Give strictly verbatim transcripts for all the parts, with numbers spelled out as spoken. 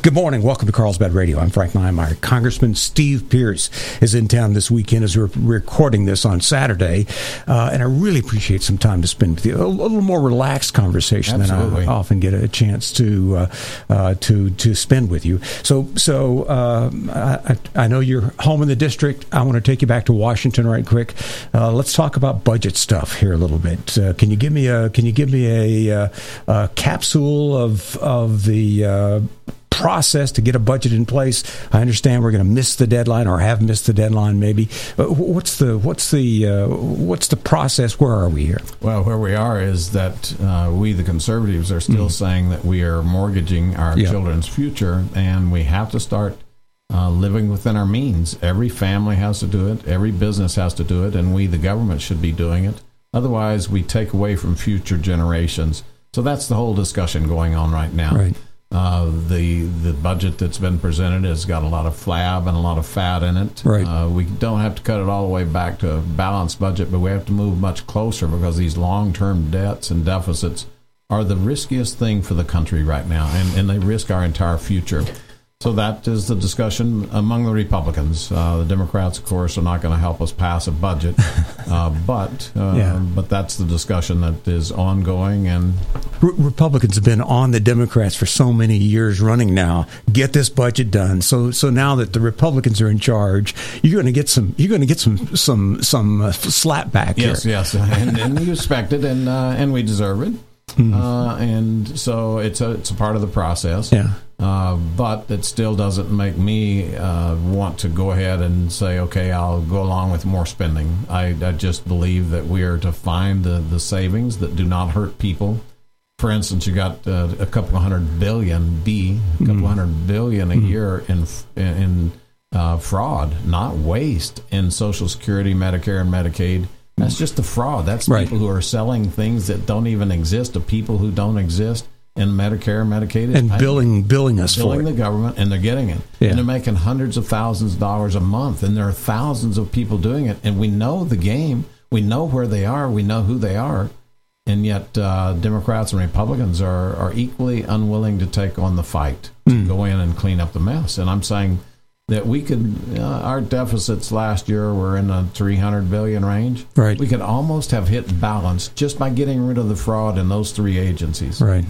Good morning. Welcome to Carlsbad Radio. I'm Frank Niemeyer. Congressman Steve Pearce is in town this weekend as we're recording this on Saturday, uh, and I really appreciate some time to spend with you. A, a little more relaxed conversation Absolutely. than I often get a chance to uh, uh, to to spend with you. So, so uh, I, I know you're home in the district. I want to take you back to Washington right quick. Uh, let's talk about budget stuff here a little bit. Uh, can you give me a Can you give me a, a, a capsule of of the uh, process to get a budget in place? I understand we're going to miss the deadline, or have missed the deadline, maybe. What's the what's the uh, what's the process? Where are we here? Well, where we are is that uh, we, the conservatives, are still mm. saying that we are mortgaging our yeah. children's future, and we have to start uh, living within our means. Every family has to do it. Every business has to do it, and we, the government, should be doing it. Otherwise, we take away from future generations. So that's the whole discussion going on right now. Right. Uh, the the budget that's been presented has got a lot of flab and a lot of fat in it. Right. Uh, we don't have to cut it all the way back to a balanced budget, but we have to move much closer, because these long-term debts and deficits are the riskiest thing for the country right now, and, and they risk our entire future. So that is the discussion among the Republicans. Uh, the Democrats, of course, are not going to help us pass a budget, uh, but uh, yeah. but that's the discussion that is ongoing. And Re- Republicans have been on the Democrats for so many years running now. Get this budget done. So so now that the Republicans are in charge, you're going to get some you're going to get some some some uh, slap back yes, here. Yes, yes, and, and we expect it, and uh, and we deserve it. Mm-hmm. Uh, and so it's a it's a part of the process. Yeah. Uh, but it still doesn't make me uh, want to go ahead and say, okay, I'll go along with more spending. I, I just believe that we are to find the, the savings that do not hurt people. For instance, you got uh, a couple of hundred billion B, a couple mm-hmm. hundred billion a mm-hmm. year in in uh, fraud, not waste, in Social Security, Medicare, and Medicaid. That's just the fraud. That's right. people who are selling things that don't even exist to people who don't exist. And Medicare, Medicaid, is and paying, billing billing us billing for the it. government, and they're getting it, yeah. and they're making hundreds of thousands of dollars a month, and there are thousands of people doing it, and we know the game, we know where they are, we know who they are, and yet uh, Democrats and Republicans are are equally unwilling to take on the fight to mm. go in and clean up the mess. And I'm saying that we could, uh, our deficits last year were in the three hundred billion range. Right. We could almost have hit balance just by getting rid of the fraud in those three agencies. Right.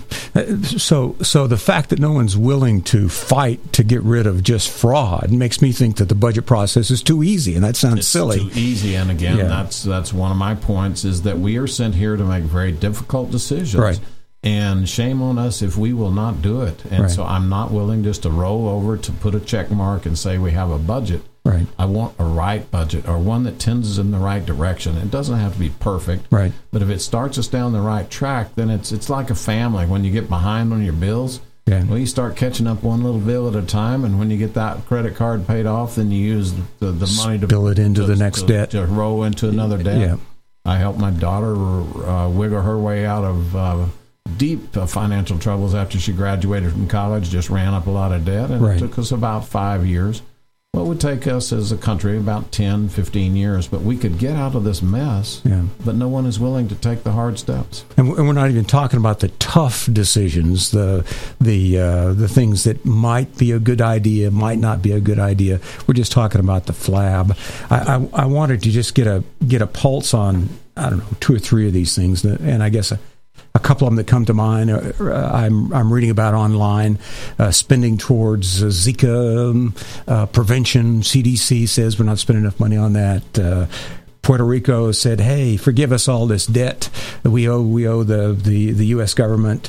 So, so the fact that no one's willing to fight to get rid of just fraud makes me think that the budget process is too easy, and that sounds it's silly. Too easy, and again, yeah. that's that's one of my points, is that we are sent here to make very difficult decisions. Right. And shame on us if we will not do it. And right. so I'm not willing just to roll over to put a check mark and say we have a budget. Right. I want a right budget, or one that tends in the right direction. It doesn't have to be perfect. Right. But if it starts us down the right track, then it's it's like a family. When you get behind on your bills, yeah. well, you start catching up one little bill at a time, and when you get that credit card paid off, then you use the, the money to bill it into to, the next to, debt. to roll into another debt. Yeah. I helped my daughter uh, wiggle her way out of uh, deep uh, financial troubles after she graduated from college, just ran up a lot of debt, and right. it took us about five years. Well, it would take us as a country about ten, fifteen years, but we could get out of this mess, yeah. but no one is willing to take the hard steps. And we're not even talking about the tough decisions, the the uh, the things that might be a good idea, might not be a good idea. We're just talking about the flab. I, I, I wanted to just get a get a pulse on, I don't know, two or three of these things, and I guess a, a couple of them that come to mind. Uh, I'm I'm reading about online, uh, spending towards uh, Zika um, uh, prevention. C D C says we're not spending enough money on that. Uh, Puerto Rico said, "Hey, forgive us all this debt that we owe. We owe the, the, the U S government."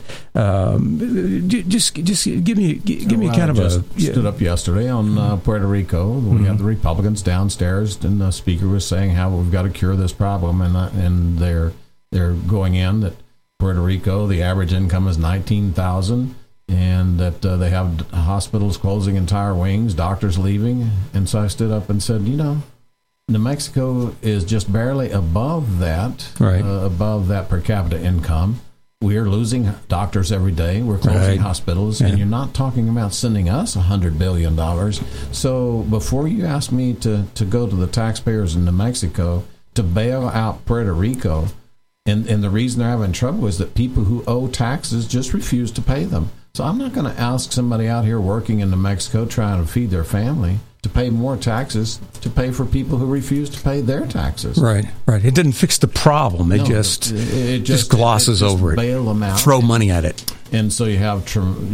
Um, just just give me give me well, kind I of just a yeah. stood up yesterday on uh, Puerto Rico. We mm-hmm. had the Republicans downstairs, and the speaker was saying how we've got to cure this problem, and uh, and they're they're going in that Puerto Rico, the average income is nineteen thousand, and that uh, they have hospitals closing entire wings, doctors leaving. And so I stood up and said, you know, New Mexico is just barely above that, right. uh, above that per capita income. We are losing doctors every day. We're closing right. hospitals, yeah. and you're not talking about sending us one hundred billion dollars. So before you ask me to, to go to the taxpayers in New Mexico to bail out Puerto Rico, and, and the reason they're having trouble is that people who owe taxes just refuse to pay them. So I'm not going to ask somebody out here working in New Mexico trying to feed their family to pay more taxes to pay for people who refuse to pay their taxes. Right, right. It didn't fix the problem. It, no, just, it, it just just glosses it just over it. Bail them out. Throw money at it. And so you have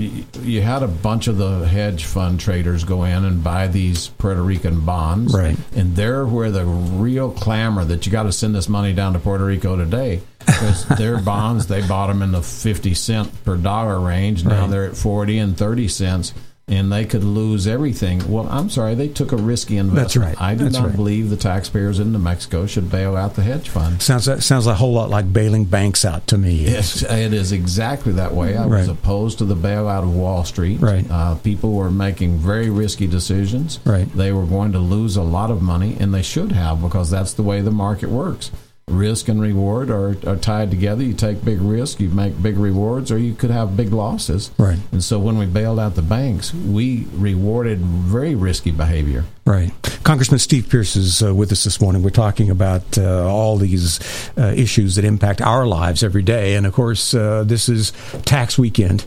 you had a bunch of the hedge fund traders go in and buy these Puerto Rican bonds. Right. And they're where the real clamor that you got to send this money down to Puerto Rico today. Because their bonds, they bought them in the fifty cent per dollar range. Now Right. they're at forty and thirty cents. And they could lose everything. Well, I'm sorry, they took a risky investment. That's right. I do That's not right. believe the taxpayers in New Mexico should bail out the hedge fund. Sounds sounds a whole lot like bailing banks out to me. It's, it is exactly that way. I was Right. opposed to the bailout of Wall Street. Right. Uh, people were making very risky decisions. Right. They were going to lose a lot of money, and they should have, because that's the way the market works. Risk and reward are, are tied together. You take big risk, you make big rewards, or you could have big losses. Right. And so when we bailed out the banks, we rewarded very risky behavior. Right. Congressman Steve Pearce is uh, with us this morning. We're talking about uh, all these uh, issues that impact our lives every day. And, of course, uh, this is tax weekend.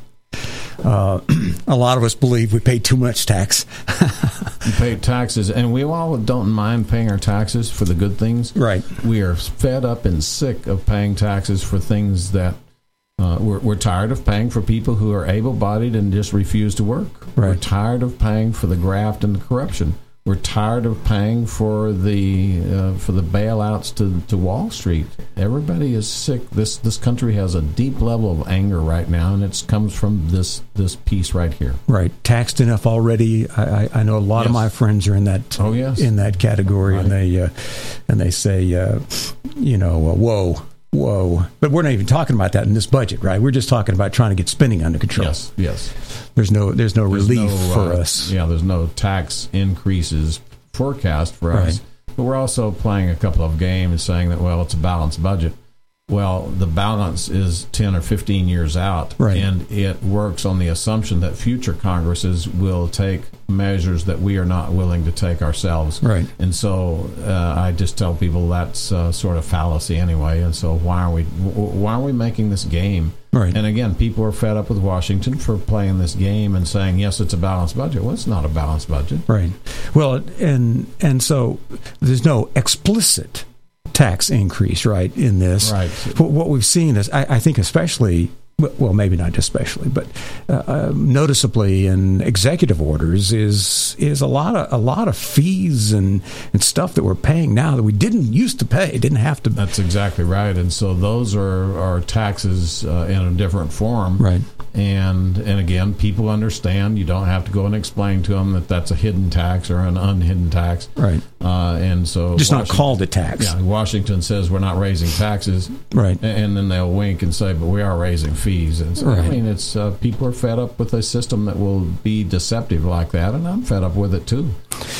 Uh, a lot of us believe we pay too much tax. You pay taxes, and we all don't mind paying our taxes for the good things. Right. We are fed up and sick of paying taxes for things that uh, we're, we're tired of paying for people who are able-bodied and just refuse to work. Right. We're tired of paying for the graft and the corruption. We're tired of paying for the uh, for the bailouts to, to Wall Street. Everybody is sick. This this country has a deep level of anger right now, and it comes from this this piece right here. Right. Taxed enough already. I, I, I know a lot Yes. of my friends are in that Oh, yes. in that category, Right. and they uh, and they say, uh, you know, uh, whoa, whoa. But we're not even talking about that in this budget, right? We're just talking about trying to get spending under control. Yes, yes. There's no there's no There's relief no, for uh, us. Yeah, there's no tax increases forecast for us. Right. But we're also playing a couple of games saying that, well, it's a balanced budget. Well, the balance is ten or fifteen years out, Right. and it works on the assumption that future Congresses will take measures that we are not willing to take ourselves. Right. And so uh, I just tell people that's uh, sort of fallacy anyway. And so why are we why are we making this game? Right. And again, people are fed up with Washington for playing this game and saying, yes, it's a balanced budget. Well, it's not a balanced budget. Right. Well, and and so there's no explicit tax increase, right, in this. Right. What what we've seen is, I, I think especially, well, maybe not especially, but uh, uh, noticeably in executive orders is is a lot of a lot of fees and, and stuff that we're paying now that we didn't used to pay, didn't have to. That's exactly right. And so those are, are taxes uh, in a different form. Right. And and again, people understand. You don't have to go and explain to them that that's a hidden tax or an unhidden tax. Right. Uh, and so Just not Washington- called a tax. Yeah, Washington says we're not raising taxes. Right. A- And then they'll wink and say, but we are raising fees. And so, I Right. mean, it's uh, people are fed up with a system that will be deceptive like that, and I'm fed up with it too.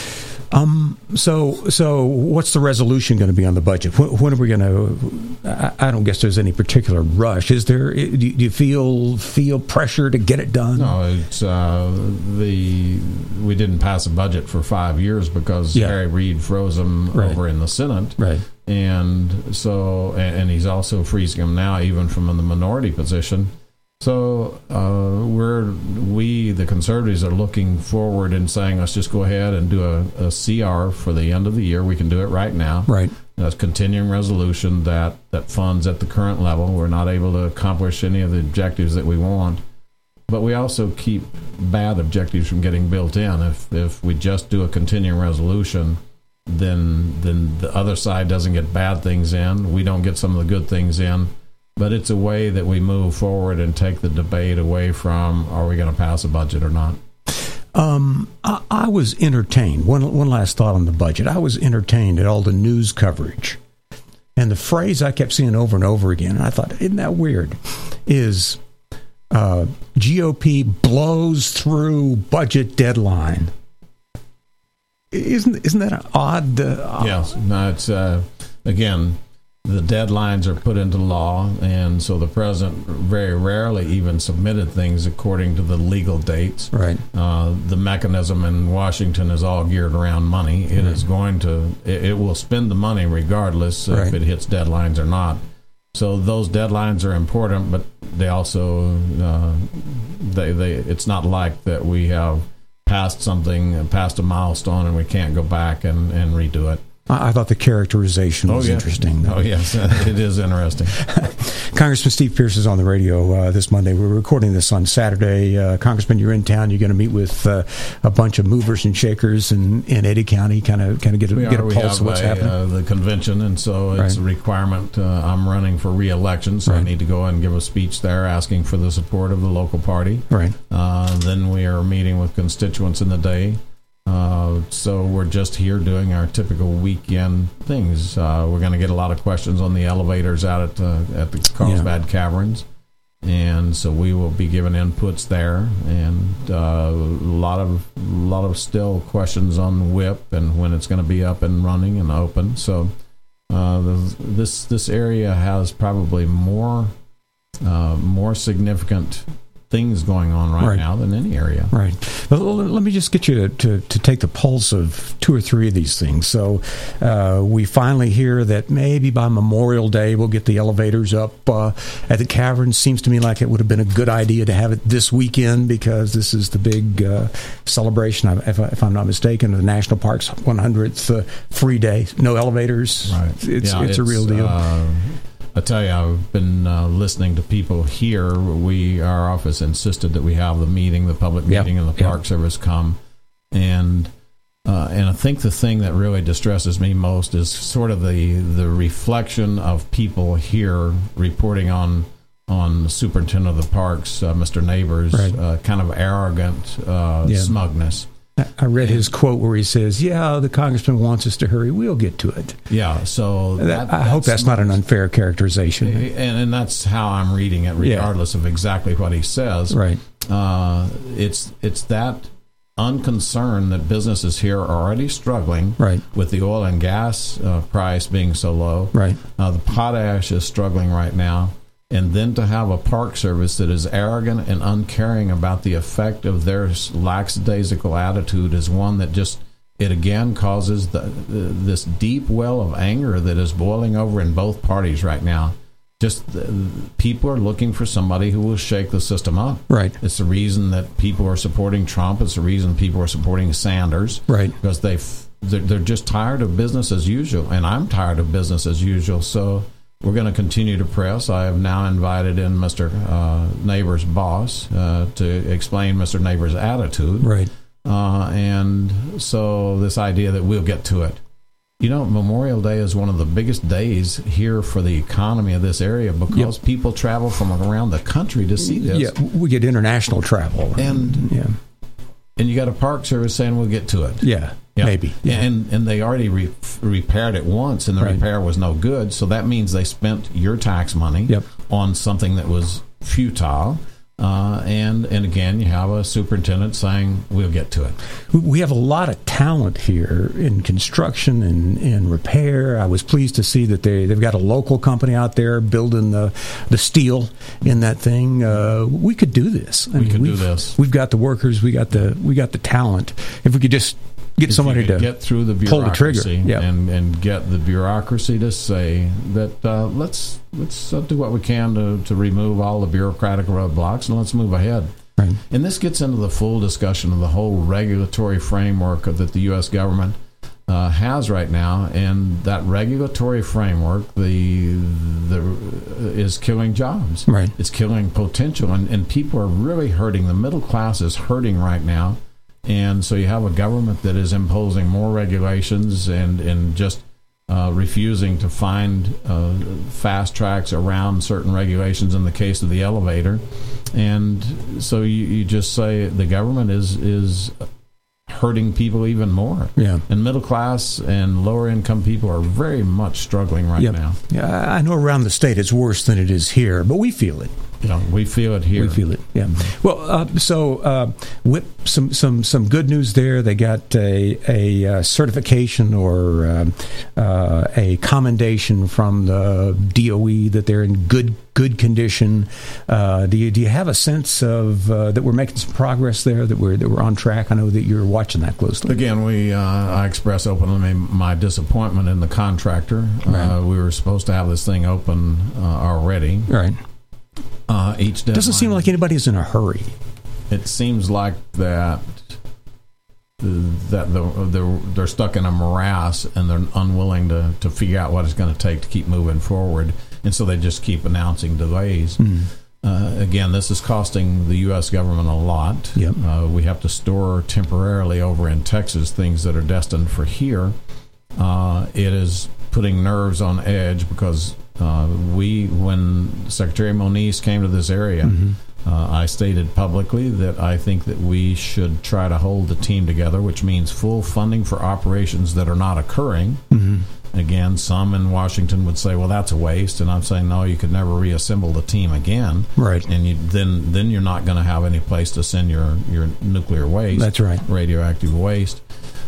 Um. So, so what's the resolution going to be on the budget? When, when are we going to? I, I don't guess there's any particular rush. Is there? Do you, do you feel feel pressure to get it done? No, it's uh, the we didn't pass a budget for five years because Yeah. Harry Reid froze them Right. over in the Senate, Right. and so and, and he's also freezing them now, even from in the minority position. So uh, we're we the conservatives are looking forward and saying, let's just go ahead and do a, a C R for the end of the year. We can do it right now. Right. That's continuing resolution that, that funds at the current level. We're not able to accomplish any of the objectives that we want. But we also keep bad objectives from getting built in. If if we just do a continuing resolution, then then the other side doesn't get bad things in. We don't get some of the good things in. But it's a way that we move forward and take the debate away from, are we going to pass a budget or not? Um, I, I was entertained. One one last thought on the budget. I was entertained at all the news coverage, and the phrase I kept seeing over and over again. And I thought, isn't that weird? Is uh, G O P blows through budget deadline? Isn't isn't that an odd? Uh, Yes. No, it's, uh, again, the deadlines are put into law, and so the president very rarely even submitted things according to the legal dates. Right. Uh, the mechanism in Washington is all geared around money. It Right. is going to, it, it will spend the money regardless Right. if it hits deadlines or not. So those deadlines are important, but they also uh, they they it's not like that we have passed something, passed a milestone, and we can't go back and, and redo it. I thought the characterization was oh, yeah. interesting. Oh, yes, it is interesting. Congressman Steve Pearce is on the radio uh, this Monday. We're recording this on Saturday. Uh, Congressman, you're in town. You're going to meet with uh, a bunch of movers and shakers in, in Eddy County, kind of kind of get a, we get are. a we pulse of what's a, happening. Uh, the convention, and so it's right. a requirement. Uh, I'm running for re-election, so right. I need to go and give a speech there asking for the support of the local party. Right. Uh, then we are meeting with constituents in the day. Uh, so we're just here doing our typical weekend things. Uh, we're going to get a lot of questions on the elevators out at uh, at the Carlsbad yeah. Caverns, and so we will be giving inputs there, and uh, a lot of a lot of still questions on W I P and when it's going to be up and running and open. So uh, the, this this area has probably more uh, more significant things going on right, right now than any area. Right. But let me just get you to, to, to take the pulse of two or three of these things. So uh, we finally hear that maybe by Memorial Day we'll get the elevators up uh, at the caverns. Seems to me like it would have been a good idea to have it this weekend because this is the big uh, celebration, if, I, if I'm not mistaken, of the National Park's one hundredth uh, free day. No elevators. Right. It's, yeah, it's, it's a real deal. Uh, I tell you, I've been uh, listening to people here. We, our office insisted that we have the meeting, the public meeting, yep. and the Park yep. Service come. And uh, and I think the thing that really distresses me most is sort of the the reflection of people here reporting on on the superintendent of the parks, uh, Mister Neighbors, right. uh, kind of arrogant uh, yeah. smugness. I read his quote where he says, yeah, the congressman wants us to hurry. We'll get to it. Yeah, so... That, I hope that's not an unfair characterization. And, and that's how I'm reading it, regardless yeah. of exactly what he says. Right. Uh, it's it's that unconcern that businesses here are already struggling right. with the oil and gas uh, price being so low. Right. Uh, the potash is struggling right now. And then to have a park service that is arrogant and uncaring about the effect of their lackadaisical attitude is one that just, it again causes the, the, this deep well of anger that is boiling over in both parties right now. Just uh, people are looking for somebody who will shake the system up. Right. It's the reason that people are supporting Trump. It's the reason people are supporting Sanders. Right. Because they they're, they're just tired of business as usual, and I'm tired of business as usual. So we're going to continue to press. I have now invited in Mister Uh, Neighbors' boss uh, to explain Mister Neighbors' attitude. Right. Uh, and so this idea that we'll get to it. You know, Memorial Day is one of the biggest days here for the economy of this area because yep. people travel from around the country to see this. Yeah, we get international travel. And, yeah. and you got a park service saying we'll get to it. Yeah. Yeah. Maybe. Yeah. And and they already re- repaired it once, and the right. repair was no good. So that means they spent your tax money yep. on something that was futile. Uh, and, and again, you have a superintendent saying, we'll get to it. We have a lot of talent here in construction and, and repair. I was pleased to see that they, they've got a local company out there building the, the steel in that thing. Uh, we could do this. I we mean, could we've, do this. We've got the workers. We got the we got the talent. If we could just get if somebody to get through the pull the trigger yep. and, and get the bureaucracy to say that uh, let's let's uh, do what we can to, to remove all the bureaucratic roadblocks and let's move ahead. Right. And this gets into the full discussion of the whole regulatory framework that the U S government uh, has right now, and that regulatory framework the the uh, is killing jobs. Right. It's killing potential, and, and people are really hurting. The middle class is hurting right now. And so you have a government that is imposing more regulations and, and just uh, refusing to find uh, fast tracks around certain regulations in the case of the elevator. And so you, you just say the government is is hurting people even more. Yeah. And middle class and lower income people are very much struggling right yep. now. Yeah, I know around the state it's worse than it is here, but we feel it. You know, we feel it here. We feel it, yeah. Well, uh, so uh, whip some, some some good news there. They got a a uh, certification or um, uh, a commendation from the D O E that they're in good good condition. Uh, do you do you have a sense of uh, that we're making some progress there? That we're that we're on track? I know that you're watching that closely. Again, we uh, I express openly my disappointment in the contractor. Right. Uh, we were supposed to have this thing open uh, already. Right. Uh, each deadline. Doesn't seem like anybody's in a hurry. It seems like that that they're, they're stuck in a morass and they're unwilling to, to figure out what it's going to take to keep moving forward, and so they just keep announcing delays. Mm. Uh, again, this is costing the U S government a lot. Yep. Uh, we have to store temporarily over in Texas things that are destined for here. Uh, it is putting nerves on edge because uh, we, when Secretary Moniz came to this area, mm-hmm. Uh, I stated publicly that I think that we should try to hold the team together, which means full funding for operations that are not occurring. Mm-hmm. Again, some in Washington would say, well, that's a waste. And I'm saying, no, you could never reassemble the team again. Right. And you, then then you're not going to have any place to send your, your nuclear waste. That's right. Radioactive waste.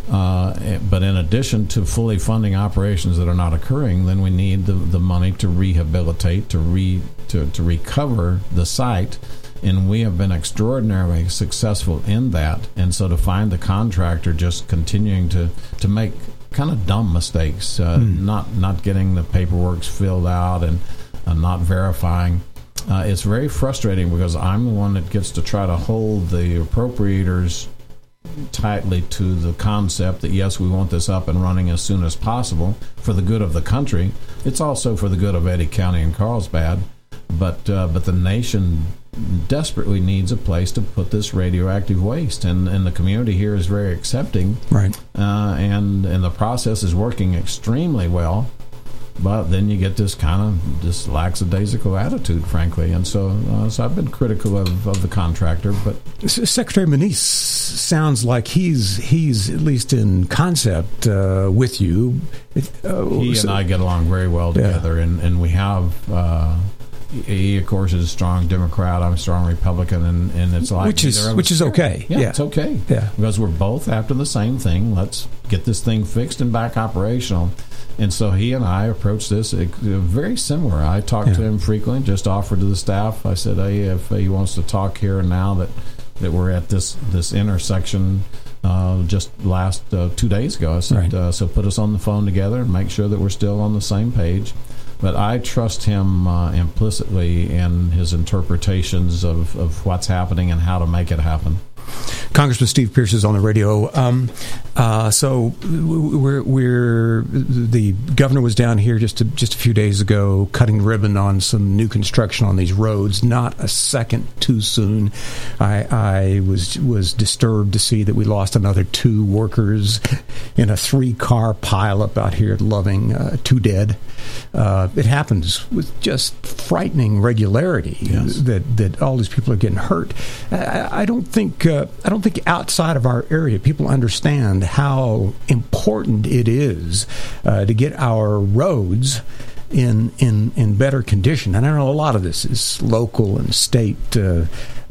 Uh, but in addition to fully funding operations that are not occurring, then we need the, the money to rehabilitate, to re to, to recover the site. And we have been extraordinarily successful in that. And so to find the contractor just continuing to, to make kind of dumb mistakes, uh, mm. not not getting the paperwork filled out and uh, not verifying, uh, it's very frustrating because I'm the one that gets to try to hold the appropriators tightly to the concept that, yes, we want this up and running as soon as possible for the good of the country. It's also for the good of Eddy County and Carlsbad. But uh, but the nation desperately needs a place to put this radioactive waste, and, and the community here is very accepting. Right. Uh, and and the process is working extremely well. But then you get this kind of this lackadaisical attitude, frankly, and so uh, so I've been critical of, of the contractor. But Secretary Moniz sounds like he's he's at least in concept uh, with you. Uh, he so, and I get along very well together, yeah. and and we have. Uh, He, of course, is a strong Democrat. I'm a strong Republican, and, and it's like which is which is okay. Yeah, yeah, it's okay. Yeah, because we're both after the same thing. Let's get this thing fixed and back operational. And so he and I approached this very similar. I talked yeah. to him frequently. Just offered to the staff. I said, "Hey, if he wants to talk here and now that that we're at this this intersection." Uh, just last uh, two days ago, I said, right. uh, "So put us on the phone together and make sure that we're still on the same page." But I trust him uh, implicitly in his interpretations of, of what's happening and how to make it happen. Congressman Steve Pearce is on the radio. Um, uh, so we're, we're the governor was down here just a, just a few days ago, cutting ribbon on some new construction on these roads. Not a second too soon. I, I was was disturbed to see that we lost another two workers in a three car pileup out here at Loving. Uh, two dead. Uh, it happens with just frightening regularity. Yes. That that all these people are getting hurt. I, I don't think. Uh, I don't think outside of our area people understand how important it is uh, to get our roads in in in better condition. And I know a lot of this is local and state uh,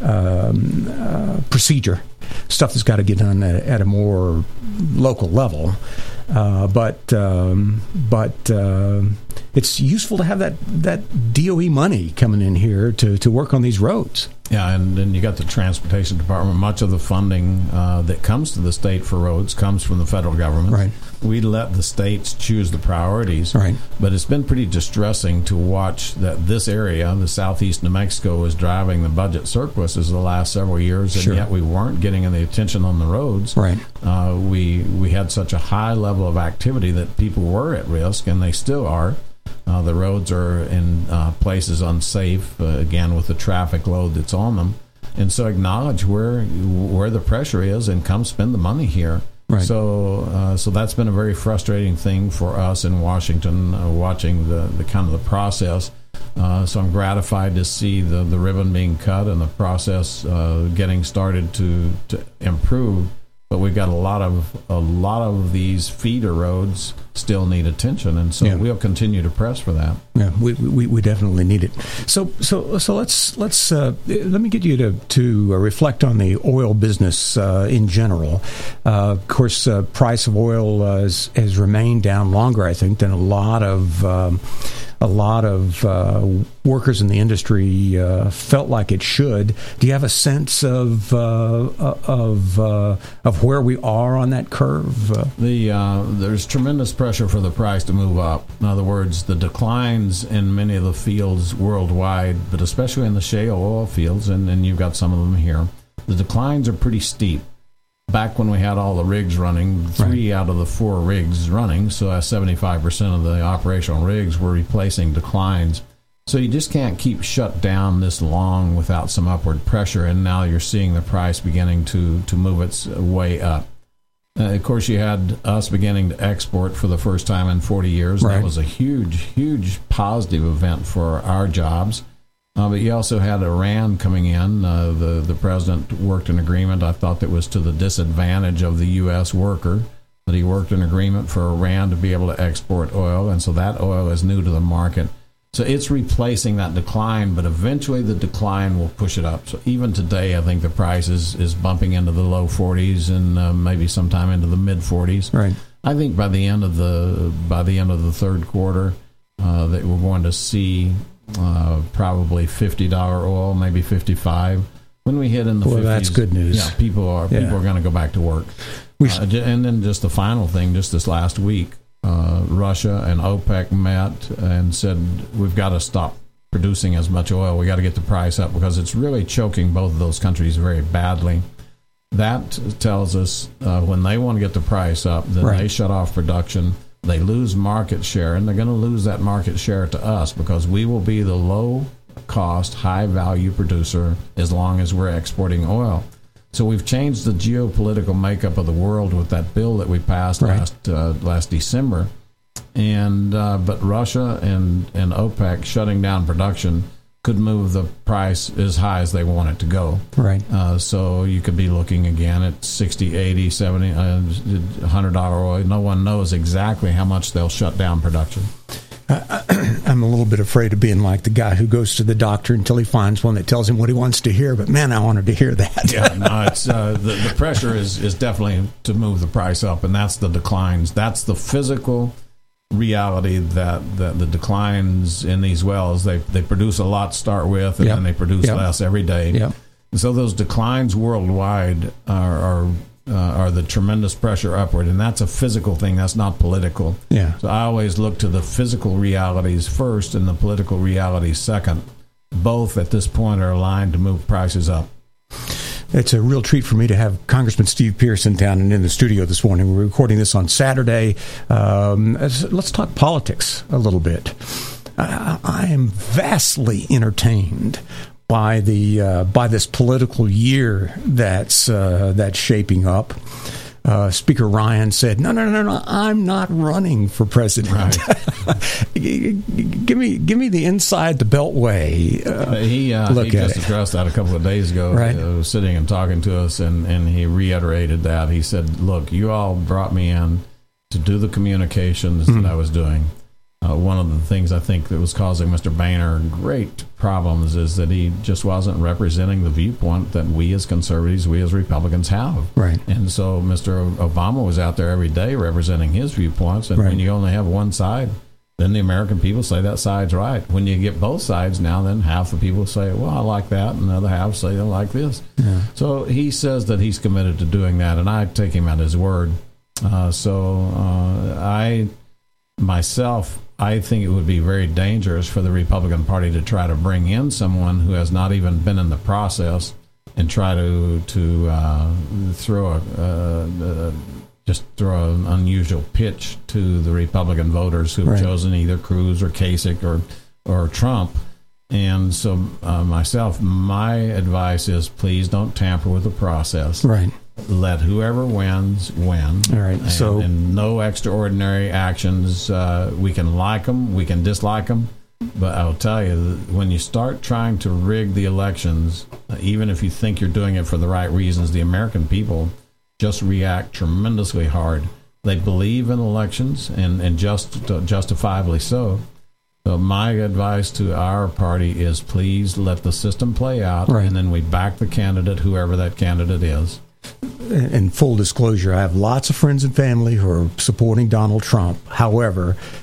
um, uh, procedure stuff that's got to get done at, at a more local level. Uh, but um, but uh, it's useful to have that, that D O E money coming in here to, to work on these roads. Yeah, and then you got the Transportation Department. Much of the funding uh, that comes to the state for roads comes from the federal government. Right. We let the states choose the priorities. Right. But it's been pretty distressing to watch that this area, the southeast New Mexico, is driving the budget surpluses the last several years, and sure. yet we weren't getting any attention on the roads. Right. Uh, we we had such a high level of activity that people were at risk, and they still are. Uh, the roads are in uh, places unsafe, uh, again, with the traffic load that's on them. And so acknowledge where where the pressure is and come spend the money here. Right. So uh, so that's been a very frustrating thing for us in Washington, uh, watching the, the kind of the process. Uh, so I'm gratified to see the, the ribbon being cut and the process uh, getting started to, to improve. But we've got a lot of a lot of these feeder roads still need attention, and so yeah. we'll continue to press for that. Yeah, we we, we definitely need it. So so so let's let's uh, let me get you to to reflect on the oil business uh, in general. Uh, of course, uh, price of oil uh, has, has remained down longer, I think, than a lot of. Um, a lot of uh, workers in the industry uh, felt like it should. Do you have a sense of uh, of uh, of where we are on that curve? Uh, the uh, there's tremendous pressure for the price to move up. In other words, the declines in many of the fields worldwide, but especially in the shale oil fields, and, and you've got some of them here, the declines are pretty steep. Back when we had all the rigs running, three right. out of the four rigs running, so that's seventy-five percent of the operational rigs were replacing declines. So you just can't keep shut down this long without some upward pressure, and now you're seeing the price beginning to, to move its way up. Uh, of course, you had us beginning to export for the first time in forty years. Right. That was a huge, huge positive event for our jobs. Uh, but you also had Iran coming in. Uh, the, the president worked an agreement, I thought, that was to the disadvantage of the U S worker, but he worked an agreement for Iran to be able to export oil, and so that oil is new to the market. So it's replacing that decline, but eventually the decline will push it up. So even today, I think the price is, is bumping into the low forties and uh, maybe sometime into the mid forties. Right. I think by the end of the by the end of the third quarter, uh, that we're going to see Uh, probably fifty dollars oil, maybe fifty-five. When we hit in the well, fifties, that's good news. Yeah, people are yeah. people are going to go back to work. We uh, and then just the final thing, just this last week, uh, Russia and OPEC met and said we've got to stop producing as much oil. We got to get the price up because it's really choking both of those countries very badly. That tells us uh, when they want to get the price up, then right. they shut off production. They lose market share, and they're going to lose that market share to us because we will be the low-cost, high-value producer as long as we're exporting oil. So we've changed the geopolitical makeup of the world with that bill that we passed right. last uh, last December. And uh, but Russia and, and OPEC shutting down production could move the price as high as they want it to go. Right. Uh, so you could be looking again at sixty, eighty, seventy, uh, one hundred dollars oil. No one knows exactly how much they'll shut down production. Uh, I'm a little bit afraid of being like the guy who goes to the doctor until he finds one that tells him what he wants to hear. But, man, I wanted to hear that. yeah, no, it's, uh, the, the pressure is, is definitely to move the price up, and that's the declines. That's the physical reality that, that the declines in these wells, they they produce a lot to start with, and yep. then they produce yep. less every day. Yep. And so those declines worldwide are are, uh, are the tremendous pressure upward, and that's a physical thing. That's not political. Yeah. So I always look to the physical realities first and the political realities second. Both at this point are aligned to move prices up. It's a real treat for me to have Congressman Steve Pearson down and in the studio this morning. We're recording this on Saturday. Um, let's talk politics a little bit. I, I am vastly entertained by the uh, by this political year that's uh, that's shaping up. Uh, Speaker Ryan said, "No, no, no, no, I'm not running for president. Right. give me, give me the inside the Beltway." Uh, he uh, look he at just it. addressed that a couple of days ago. Right. Uh, was sitting and talking to us, and, and he reiterated that. He said, "Look, you all brought me in to do the communications mm-hmm. that I was doing. Uh, one of the things I think that was causing Mister Boehner great problems is that he just wasn't representing the viewpoint that we as conservatives, we as Republicans have. Right. And so Mister Obama was out there every day representing his viewpoints, and right. when you only have one side, then the American people say that side's right. When you get both sides now, then half the people say, well, I like that, and the other half say they like this. Yeah. So he says that he's committed to doing that, and I take him at his word. Uh, so uh, I, myself, I think it would be very dangerous for the Republican Party to try to bring in someone who has not even been in the process and try to to uh, throw a uh, uh, just throw an unusual pitch to the Republican voters who've right. chosen either Cruz or Kasich or or Trump. And so uh, myself, my advice is please don't tamper with the process. Right. Let whoever wins win. All right. And, so and no extraordinary actions. Uh, we can like them, we can dislike them, but I'll tell you, when you start trying to rig the elections, uh, even if you think you're doing it for the right reasons, the American people just react tremendously hard. They believe in elections, and and just uh, justifiably so. So my advice to our party is please let the system play out, right. and then we back the candidate, whoever that candidate is. In full disclosure, I have lots of friends and family who are supporting Donald Trump. However,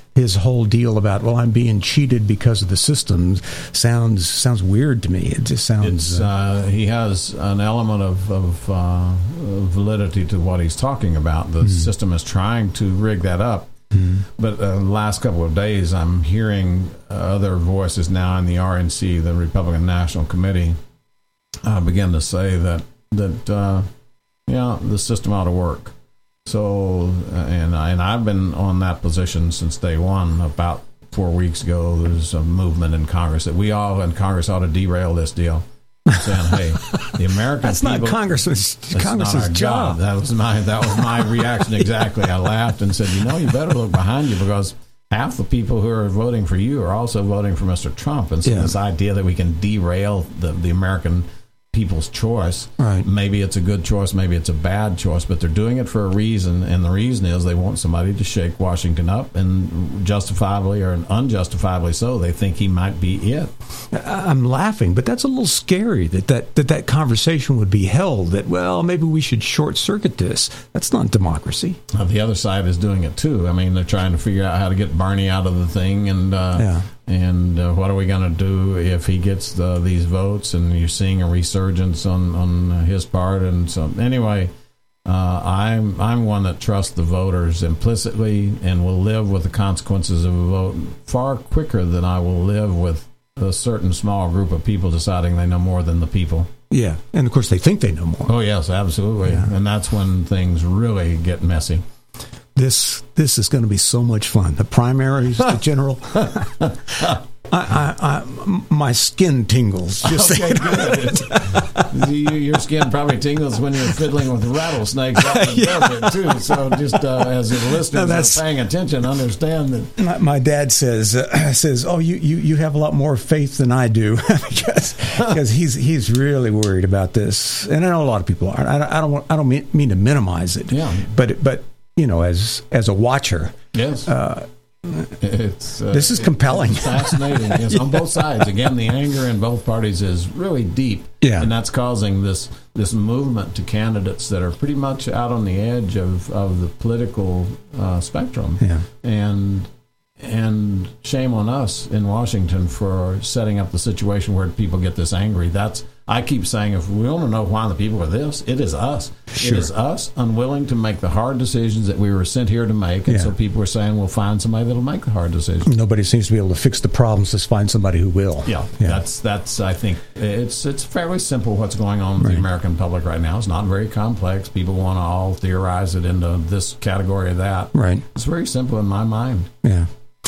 his whole deal about, well, I'm being cheated because of the system sounds sounds weird to me. It just sounds... It's, uh, he has an element of, of uh, validity to what he's talking about. The mm. system is trying to rig that up. Mm. But uh, the last couple of days, I'm hearing uh, other voices now in the R N C, the Republican National Committee, uh, begin to say that, that uh, yeah, the system ought to work. So, and, and I've been on that position since day one. About four weeks ago, there's a movement in Congress that we all in Congress ought to derail this deal. Saying, hey, the American that's people... That's not Congressman's, that's Congress's not job. job. That was my that was my reaction exactly. I laughed and said, you know, you better look behind you, because half the people who are voting for you are also voting for Mister Trump. And so yeah. this idea that we can derail the, the American people's choice, right. maybe it's a good choice, maybe it's a bad choice, but they're doing it for a reason, and the reason is they want somebody to shake Washington up, and justifiably or unjustifiably so, they think he might be it. I'm laughing, but that's a little scary that that, that, that conversation would be held, that, well, maybe we should short-circuit this. That's not democracy. Uh, the other side is doing it, too. I mean, they're trying to figure out how to get Bernie out of the thing, and uh, yeah. And uh, what are we going to do if he gets the, these votes? And you're seeing a resurgence on, on his part. And so, anyway, uh, I'm I'm one that trusts the voters implicitly and will live with the consequences of a vote far quicker than I will live with a certain small group of people deciding they know more than the people. Yeah, and of course they think they know more. Oh yes, absolutely, yeah. And that's when things really get messy. This this is going to be so much fun. The primaries, the general. I, I, I, my skin tingles. Just okay, good. you, your skin probably tingles when you're fiddling with rattlesnakes out in the yeah. desert too. So just uh, as the listeners no, are paying attention, understand that. My, my dad says uh, says, "Oh, you, you, you have a lot more faith than I do," because because he's he's really worried about this, and I know a lot of people are. I, I don't want, I don't mean, mean to minimize it. Yeah, but but. You know, as as a watcher, yes, uh, it's uh, this is compelling, it's fascinating. Yes, yeah. On both sides. Again, the anger in both parties is really deep, yeah, and that's causing this this movement to candidates that are pretty much out on the edge of of the political uh, spectrum, yeah, and and shame on us in Washington for setting up the situation where people get this angry. That's I keep saying, if we want to know why the people are this, it is us. Sure. It is us unwilling to make the hard decisions that we were sent here to make. And yeah. so people are saying, we'll find somebody that'll make the hard decisions. Nobody seems to be able to fix the problems. Let's find somebody who will. Yeah, yeah. that's, that's. I think, it's it's fairly simple what's going on with right. the American public right now. It's not very complex. People want to all theorize it into this category or that. Right. It's very simple in my mind. Yeah.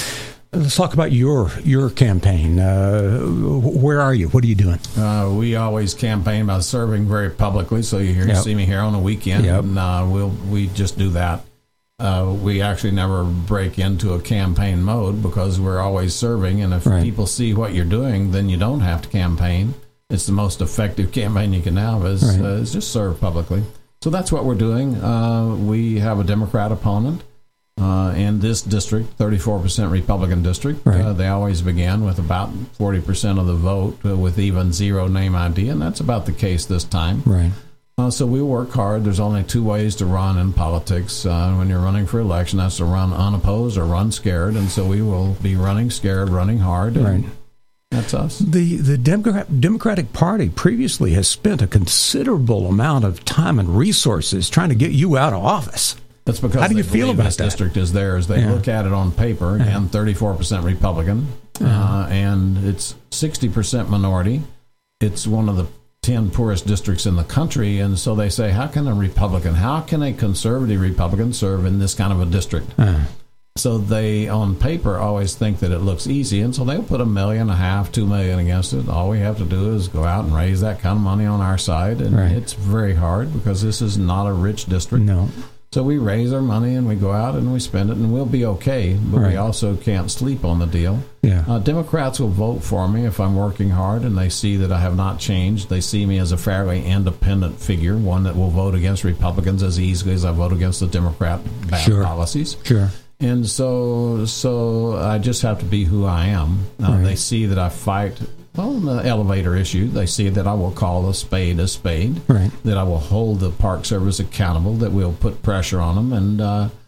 Let's talk about your your campaign. Uh, where are you? What are you doing? Uh, we always campaign by serving very publicly. So you, hear, yep. you see me here on a weekend, yep. and uh, we'll we just do that. Uh, we actually never break into a campaign mode because we're always serving. And if right. people see what you're doing, then you don't have to campaign. It's the most effective campaign you can have is, right. uh, is just serve publicly. So that's what we're doing. Uh, we have a Democrat opponent. Uh, in this district, thirty-four percent Republican district, right. uh, they always began with about forty percent of the vote uh, with even zero name I D, and that's about the case this time. Right. Uh, so we work hard. There's only two ways to run in politics. Uh, when you're running for election, that's to run unopposed or run scared, and so we will be running scared, running hard. Right. That's us. The the Democrat, Democratic Party previously has spent a considerable amount of time and resources trying to get you out of office. That's because how do you they feel about this that? District is theirs. They yeah. look at it on paper, yeah. and thirty-four percent Republican, yeah. uh, and it's sixty percent minority. It's one of the ten poorest districts in the country, and so they say, how can a Republican, how can a conservative Republican serve in this kind of a district? Uh. So they, on paper, always think that it looks easy, and so they'll put a million and a half, two million against it. All we have to do is go out and raise that kind of money on our side, and right. it's very hard because this is not a rich district. No. So we raise our money and we go out and we spend it, and we'll be okay, but right. we also can't sleep on the deal. Yeah. Uh, Democrats will vote for me if I'm working hard and they see that I have not changed. They see me as a fairly independent figure, one that will vote against Republicans as easily as I vote against the Democrat bad sure. policies. Sure. And so so I just have to be who I am. Uh, right. They see that I fight... Well, in the elevator issue, they see that I will call a spade a spade, right. that I will hold the Park Service accountable, that we'll put pressure on them, and uh,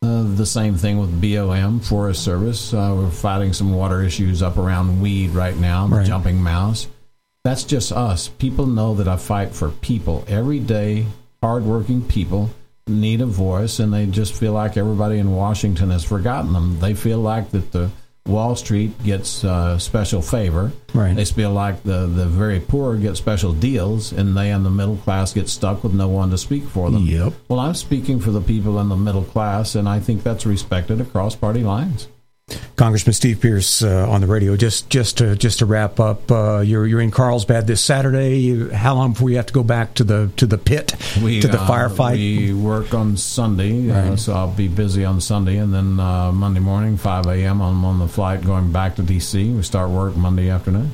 Uh, the same thing with B O M, Forest Service. Uh, we're fighting some water issues up around Weed right now, the right. Jumping Mouse. That's just us. People know that I fight for people. Everyday, hardworking people need a voice, and they just feel like everybody in Washington has forgotten them. They feel like that the Wall Street gets uh, special favor. Right. They feel like the, the very poor get special deals, and they in the middle class get stuck with no one to speak for them. Yep. Well, I'm speaking for the people in the middle class, and I think that's respected across party lines. Congressman Steve Pearce uh, on the radio. Just just to just to wrap up, uh, you're you're in Carlsbad this Saturday. How long before you have to go back to the to the pit we, to the uh, firefight? We work on Sunday, right. uh, so I'll be busy on Sunday, and then uh, Monday morning, five a.m. I'm on the flight going back to D C. We start work Monday afternoon.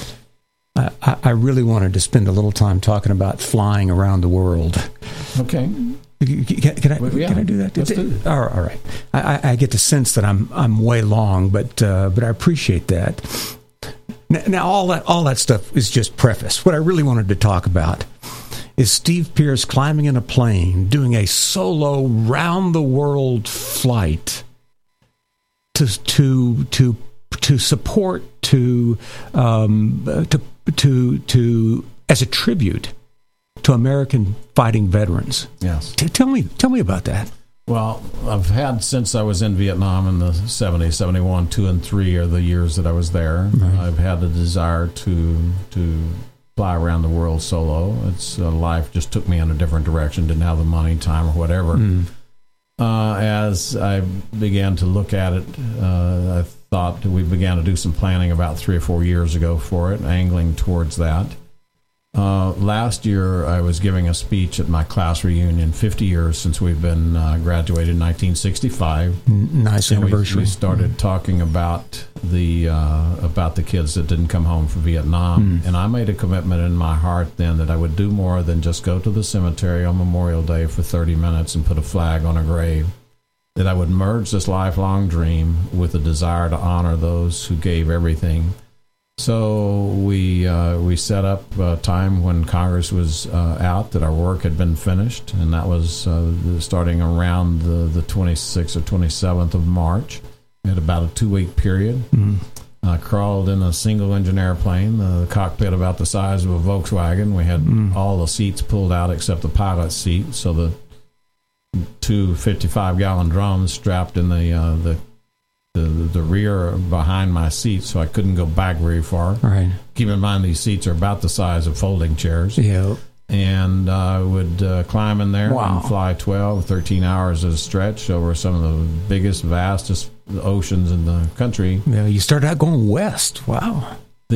I, I really wanted to spend a little time talking about flying around the world. Okay. Can, can, I, well, yeah, can I do that? Let's do it. All right. I, I get the sense that I'm I'm way long, but uh, but I appreciate that. Now, now, all that all that stuff is just preface. What I really wanted to talk about is Steve Pearce climbing in a plane, doing a solo round the world flight to to to to support to um, to to to as a tribute to American fighting veterans. Yes. T- tell me, tell me about that. Well, I've had since I was in Vietnam in the seventies, seventy-one, two and three are the years that I was there. Right. I've had a desire to to fly around the world solo. It's uh, life just took me in a different direction. Didn't have the money, time, or whatever. Mm. Uh, as I began to look at it, uh, I thought we began to do some planning about three or four years ago for it, angling towards that. Uh, last year, I was giving a speech at my class reunion, fifty years since we've been uh, graduated in nineteen sixty-five. Nice and anniversary. We, we started mm-hmm. talking about the uh, about the kids that didn't come home from Vietnam. Mm. And I made a commitment in my heart then that I would do more than just go to the cemetery on Memorial Day for thirty minutes and put a flag on a grave. That I would merge this lifelong dream with a desire to honor those who gave everything. So we uh, we set up a time when Congress was uh, out that our work had been finished, and that was uh, starting around the, the twenty-sixth or twenty-seventh of March. We had about a two-week period. Mm-hmm. I crawled in a single-engine airplane, the cockpit about the size of a Volkswagen. We had mm-hmm. all the seats pulled out except the pilot's seat, so the two fifty-five gallon drums strapped in the uh, the The, the rear behind my seat, so I couldn't go back very far. Right. Keep in mind, these seats are about the size of folding chairs. Yeah. And I uh, would uh, climb in there wow. and fly twelve, thirteen hours at a stretch over some of the biggest, vastest oceans in the country. Yeah, you started out going west. Wow.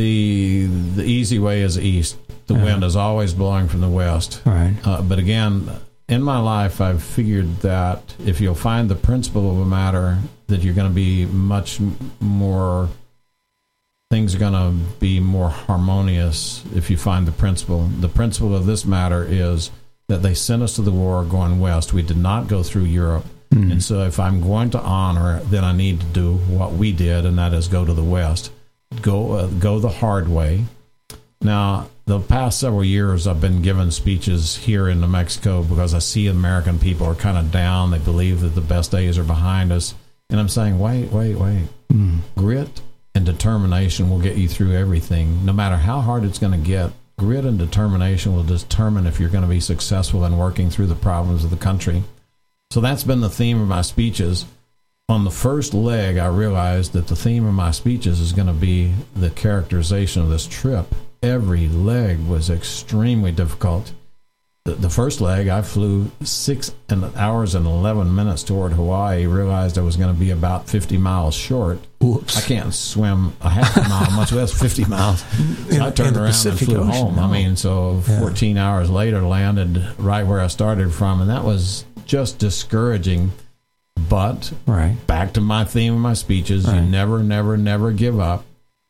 The the easy way is east. The yeah. wind is always blowing from the west. Right. Uh, but again, in my life, I've figured that if you'll find the principle of a matter, that you're going to be much more, things are going to be more harmonious if you find the principle. The principle of this matter is that they sent us to the war going west. We did not go through Europe. Mm. And so if I'm going to honor, then I need to do what we did, and that is go to the west. Go, uh, go the hard way. Now, the past several years, I've been giving speeches here in New Mexico because I see American people are kind of down. They believe that the best days are behind us. And I'm saying, wait, wait, wait. Mm. Grit and determination will get you through everything. No matter how hard it's going to get, grit and determination will determine if you're going to be successful in working through the problems of the country. So that's been the theme of my speeches. On the first leg, I realized that the theme of my speeches is going to be the characterization of this trip. Every leg was extremely difficult. The, the first leg, I flew six hours and eleven minutes toward Hawaii, realized I was going to be about fifty miles short. Oops. I can't swim a half a mile, much less fifty miles. So in, I turned around Pacific and flew Ocean, home. No. I mean, so fourteen yeah. hours later, landed right where I started from, and that was just discouraging. But right. back to my theme of my speeches, right. you never, never, never give up.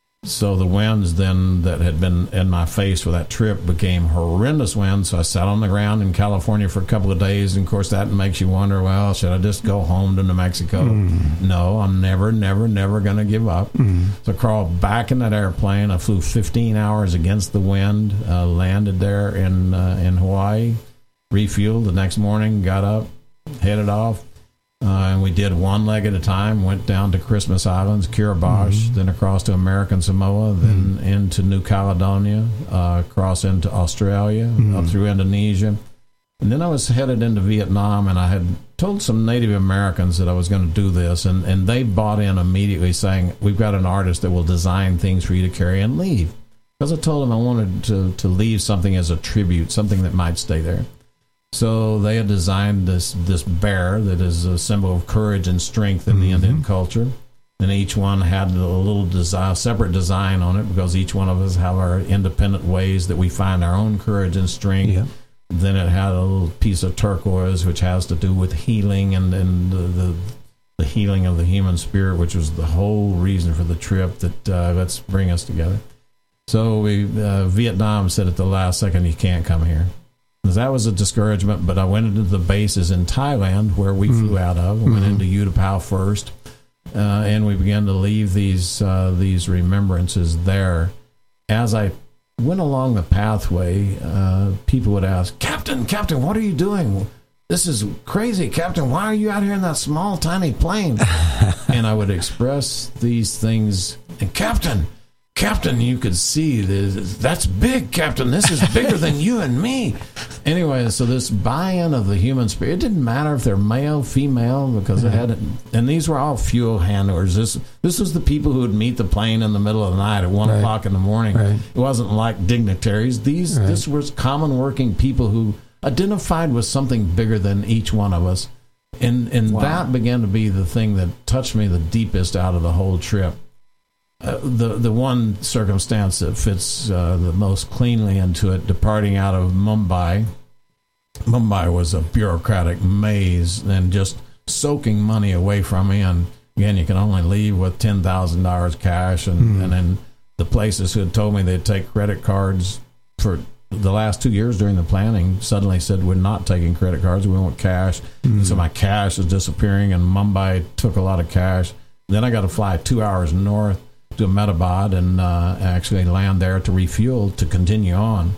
So the winds then that had been in my face for that trip became horrendous winds. So I sat on the ground in California for a couple of days. And, of course, that makes you wonder, well, should I just go home to New Mexico? Mm. No, I'm never, never, never going to give up. Mm. So I crawled back in that airplane. I flew fifteen hours against the wind, uh, landed there in, uh, in Hawaii, refueled the next morning, got up, headed off. Uh, and we did one leg at a time, went down to Christmas Islands, Kiribati, mm-hmm. then across to American Samoa, then mm-hmm. into New Caledonia, uh, across into Australia, mm-hmm. up through Indonesia. And then I was headed into Vietnam, and I had told some Native Americans that I was going to do this, and, and they bought in immediately, saying, we've got an artist that will design things for you to carry and leave. Because I told them I wanted to, to leave something as a tribute, something that might stay there. So they had designed this this bear that is a symbol of courage and strength in mm-hmm. the Indian culture. And each one had a little design, separate design on it, because each one of us have our independent ways that we find our own courage and strength. Yeah. Then it had a little piece of turquoise, which has to do with healing and, and the, the the healing of the human spirit, which was the whole reason for the trip, that uh, let's bring us together. So we uh, Vietnam said at the last second, you can't come here. That was a discouragement, but I went into the bases in Thailand where we mm-hmm. flew out of. We mm-hmm. went into Utapao first, uh, and we began to leave these uh, these remembrances there. As I went along the pathway, uh, people would ask, Captain, Captain, what are you doing? This is crazy, Captain. Why are you out here in that small, tiny plane? And I would express these things, and Captain, Captain, you could see this, that's big, Captain. This is bigger than you and me. Anyway, so this buy-in of the human spirit, it didn't matter if they're male, female, because it had, and these were all fuel handlers. This this was the people who would meet the plane in the middle of the night at one right. o'clock in the morning. Right. It wasn't like dignitaries. These right. this was common working people who identified with something bigger than each one of us, and and wow. that began to be the thing that touched me the deepest out of the whole trip. Uh, the the one circumstance that fits uh, the most cleanly into it, departing out of Mumbai. Mumbai was a bureaucratic maze and just soaking money away from me. And again, you can only leave with ten thousand dollars cash. And, mm. and then the places who had told me they'd take credit cards for the last two years during the planning suddenly said, we're not taking credit cards, we want cash. Mm. So my cash is disappearing, and Mumbai took a lot of cash. Then I got to fly two hours north to Ahmedabad and uh, actually land there to refuel to continue on.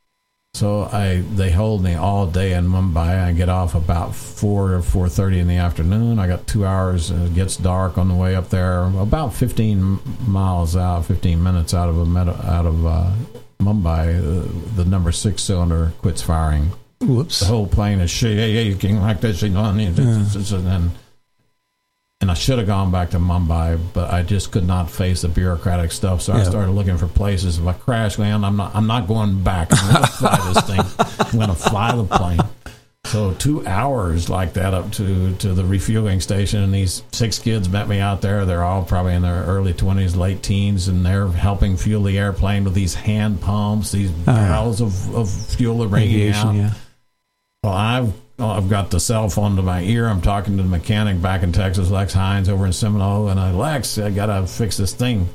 So I they hold me all day in Mumbai. I get off about four or four thirty in the afternoon. I got two hours. It gets dark on the way up there. About fifteen miles out, fifteen minutes out of Ahmed, out of uh, Mumbai, uh, the number six cylinder quits firing. Whoops! The whole plane is shaking like this, you know, and. And I should have gone back to Mumbai, but I just could not face the bureaucratic stuff. So yeah. I started looking for places. If I crash land, I'm not. I'm not going back. I'm going to fly this thing. I'm going to fly the plane. So two hours like that up to, to the refueling station, and these six kids met me out there. They're all probably in their early twenties, late teens, and they're helping fuel the airplane with these hand pumps. These uh, barrels of, of fuel are ringing out. Yeah. Well, I've Well, I've got the cell phone to my ear. I'm talking to the mechanic back in Texas, Lex Hines, over in Seminole, and I, Lex, I got to fix this thing.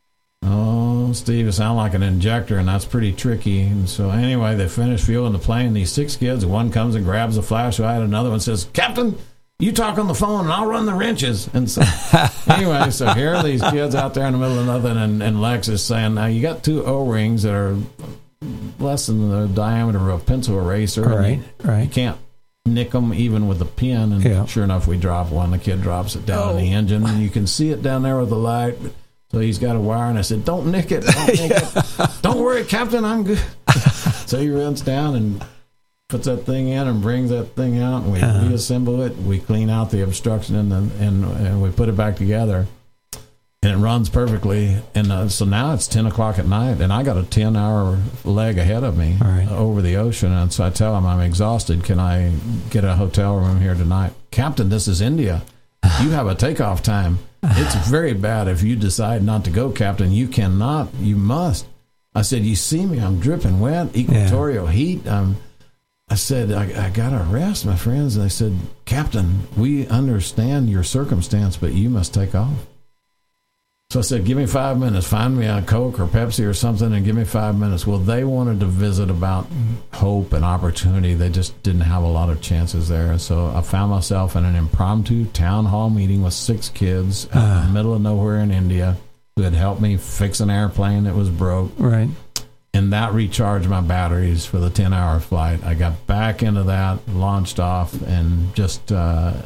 Oh, Steve, it sounds like an injector, and that's pretty tricky. And so anyway, they finish fueling the plane. These six kids, one comes and grabs a flashlight. Another one says, Captain, you talk on the phone, and I'll run the wrenches. And so anyway, so here are these kids out there in the middle of nothing, and, and Lex is saying, now you got two O-rings that are less than the diameter of a pencil eraser. Right, you, right. You can't nick them even with a pin, and yeah. sure enough, we drop one. The kid drops it down oh. in the engine, and you can see it down there with the light. So he's got a wire, and I said, "Don't nick it, don't nick yeah. it. Don't worry, Captain, I'm good." So he runs down and puts that thing in and brings that thing out, and we uh-huh. reassemble it. We clean out the obstruction, and then and, and we put it back together, and it runs perfectly. And uh, so now it's ten o'clock at night, and I got a ten-hour leg ahead of me right. over the ocean. And so I tell him, I'm exhausted. Can I get a hotel room here tonight? Captain, this is India. You have a takeoff time. It's very bad if you decide not to go, Captain. You cannot. You must. I said, you see me. I'm dripping wet, equatorial yeah. heat. Um, I said, I, I got to rest, my friends. And they said, Captain, we understand your circumstance, but you must take off. So I said, give me five minutes. Find me a Coke or Pepsi or something and give me five minutes. Well, they wanted to visit about hope and opportunity. They just didn't have a lot of chances there. And so I found myself in an impromptu town hall meeting with six kids uh, in the middle of nowhere in India who had helped me fix an airplane that was broke. Right. And that recharged my batteries for the ten-hour flight. I got back into that, launched off, and just... Uh,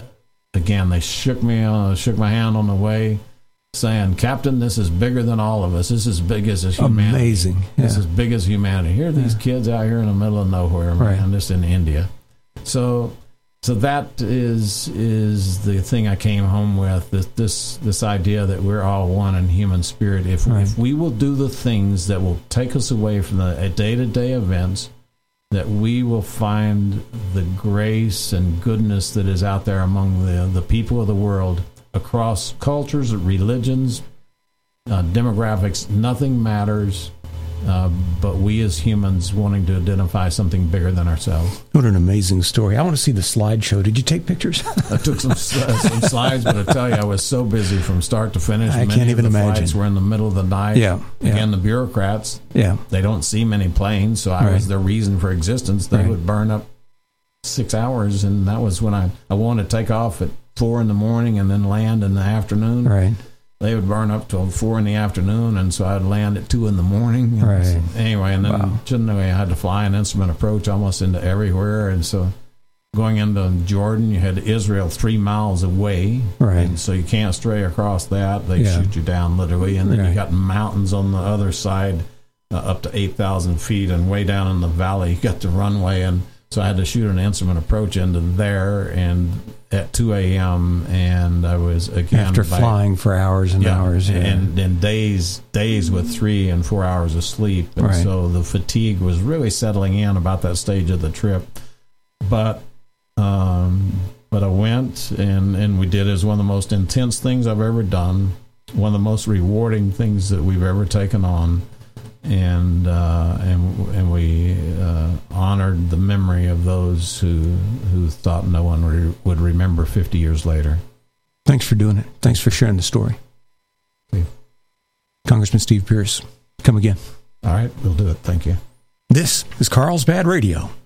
again, they shook me, uh, shook my hand on the way, saying, "Captain, this is bigger than all of us. This is as big as humanity. Amazing. Yeah. This is as big as humanity. Here are these yeah. kids out here in the middle of nowhere, man. Right. This in India." So, so that is is the thing I came home with. This this this idea that we're all one in human spirit. If right. if we will do the things that will take us away from the day to day events, that we will find the grace and goodness that is out there among the the people of the world, across cultures, religions, uh, demographics. Nothing matters. Uh, but we as humans wanting to identify something bigger than ourselves. What an amazing story. I want to see the slideshow. Did you take pictures? I took some uh, some slides, but I tell you, I was so busy from start to finish. I Many can't even of the imagine. Flights were in the middle of the night. Yeah, yeah. Again, the bureaucrats, yeah. they don't see many planes, so I Right. was their reason for existence. They Right. would burn up six hours, and that was when I, I wanted to take off at four in the morning and then land in the afternoon. Right. They would burn up till four in the afternoon, and so I'd land at two in the morning. Right. So anyway, and then Wow. anyway, I had to fly an instrument approach almost into everywhere, and so going into Jordan, you had Israel three miles away, Right. and so you can't stray across that. They Yeah. shoot you down literally, and then Right. you got mountains on the other side, uh, up to eight thousand feet, and way down in the valley, you got the runway, and so I had to shoot an instrument approach into there, and at two a.m. and I was again After by, flying for hours and yeah, hours. Yeah. and and days days with three and four hours of sleep, and Right. so the fatigue was really settling in about that stage of the trip. But um, but I went, and and we did it as one of the most intense things I've ever done, one of the most rewarding things that we've ever taken on. And uh, and and we uh, honored the memory of those who who thought no one re- would remember fifty years later. Thanks for doing it. Thanks for sharing the story. Okay. Congressman Steve Pearce, come again. All right, we'll do it. Thank you. This is Carlsbad Radio.